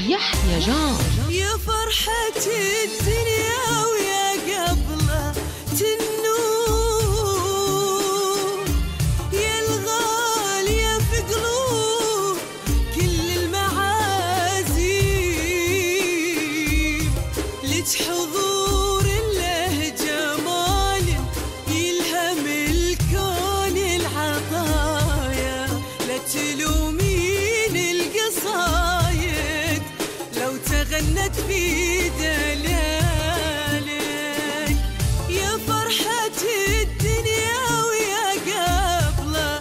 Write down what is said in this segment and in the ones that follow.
يحيى جان. يا فرحة الدنيا ويا قبله تنور، يا الغالية في قلوب كل المعازيم، لك حضور له جمال يلهم الكون العطايا، لا تلومين القصايد لو تغنت في دلالك. يا فرحة الدنيا ويا قبله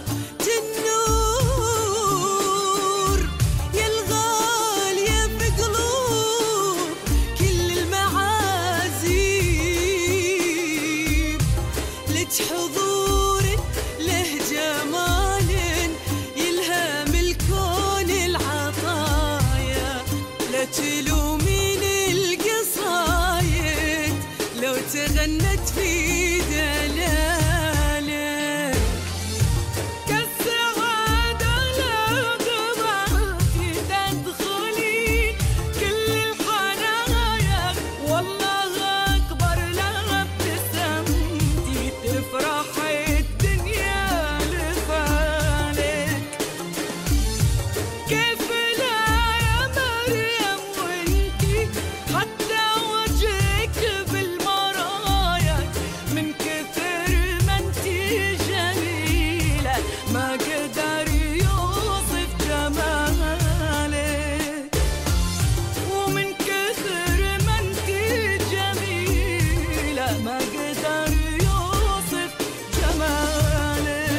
تنور، يا الغالية في قلوب كل المعازيم، لك حضور له جمال يلهم الكون العطايا، لا تلومين القصايد لو تغنت في دلالك. كالسعادة لا ضبعتي تدخلي كل الحنايا، والله أكبر لا ابتسمتي تفرح الدنيا لفالك. كيف لا يا مريم وانتي حتى وجهك بالمرايا، من كثر ما انتي جميلة ما قدر يوصف جمالك، ومن كثر ما انتي جميلة ما قدر يوصف جمالك.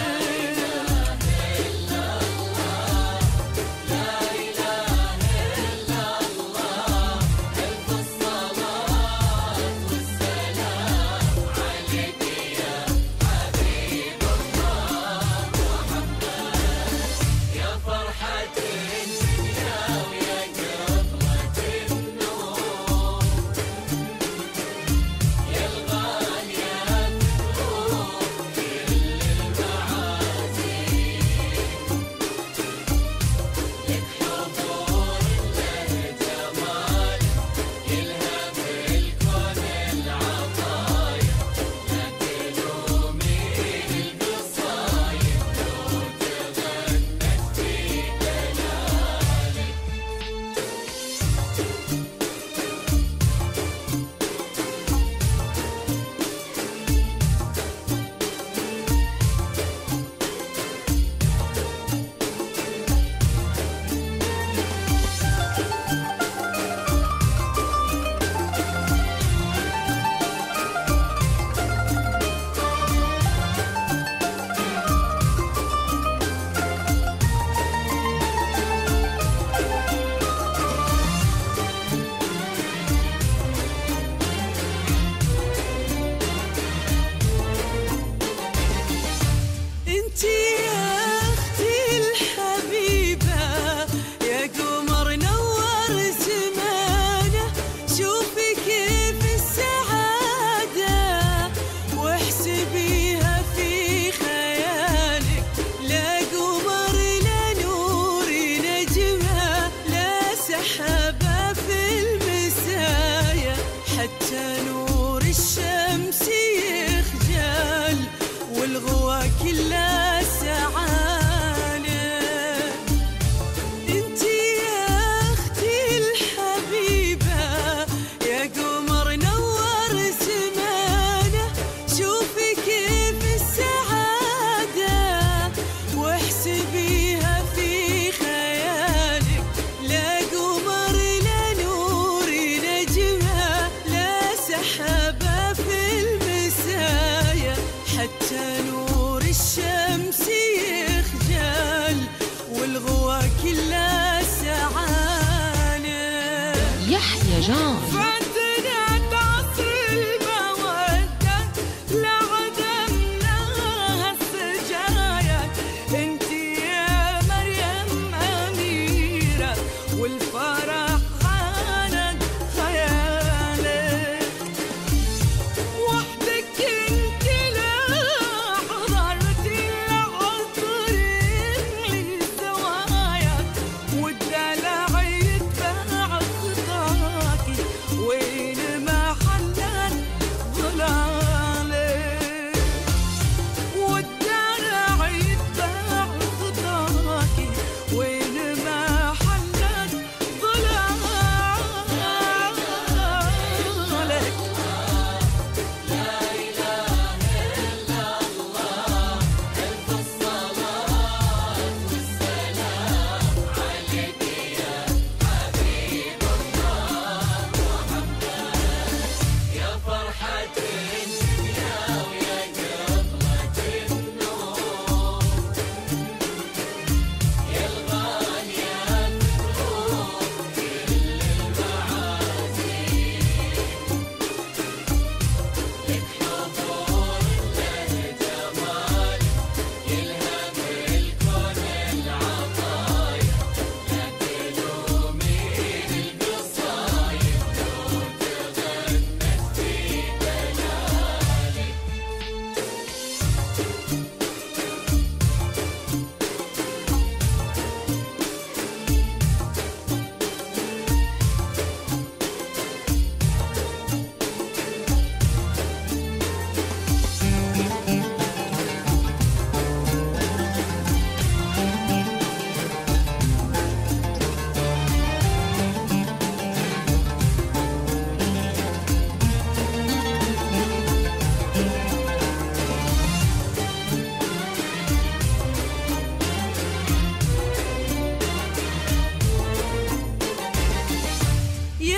انتي يا اختي الحبيبة يا قمر نور زمانه، شوفي كيف السعادة واحسبيها في خيالك، لا قمر لا نور نجمة لا سحابة في المسايا، حتى نور الشمس يخجل والغوا كلها سعانة. انتي يا اختي الحبيبة يا قمر نور زمانه، شوفي كيف السعادة واحسبيها في خيالك، لا قمر لا نور نجمة لا سحابة في المسايا، حتى نور الشمس يخجل والغوا كلها سعانة. يحيى جان. فاتنت عصر المودة لعدمناها السجايا، انتي يا مريم أميرة والفرح خانت خيالك، وحدك انتي لا حضرتي العطر اللي سوايا، والدلع يتبع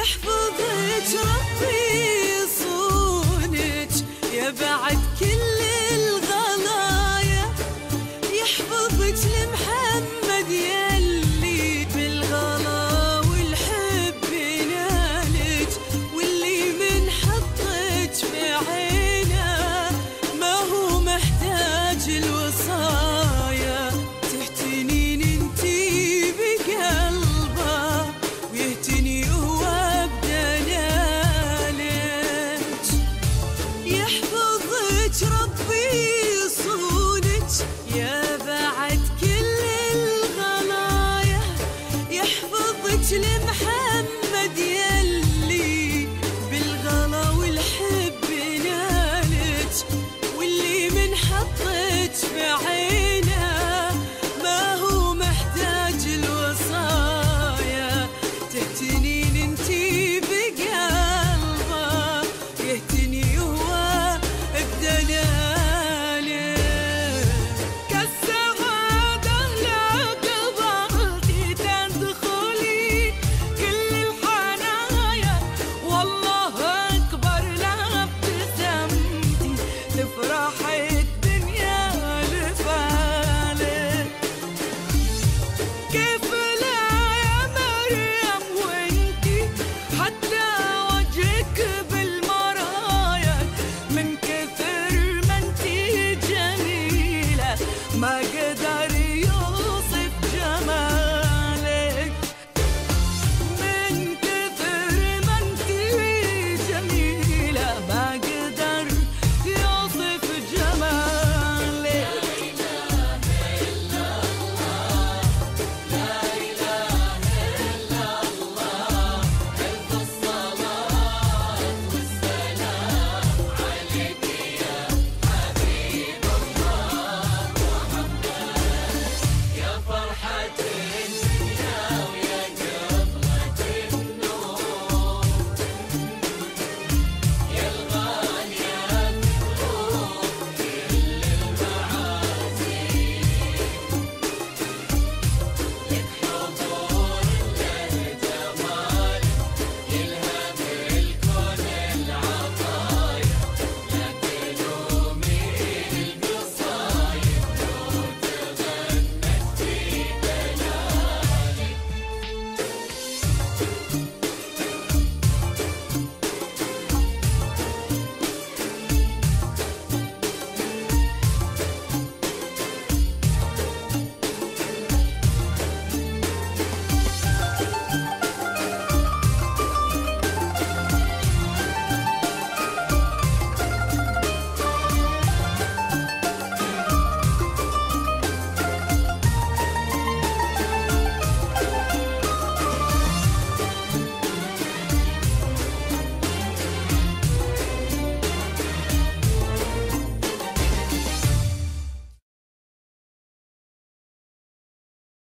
يحفظك ربي يصونك يا بعد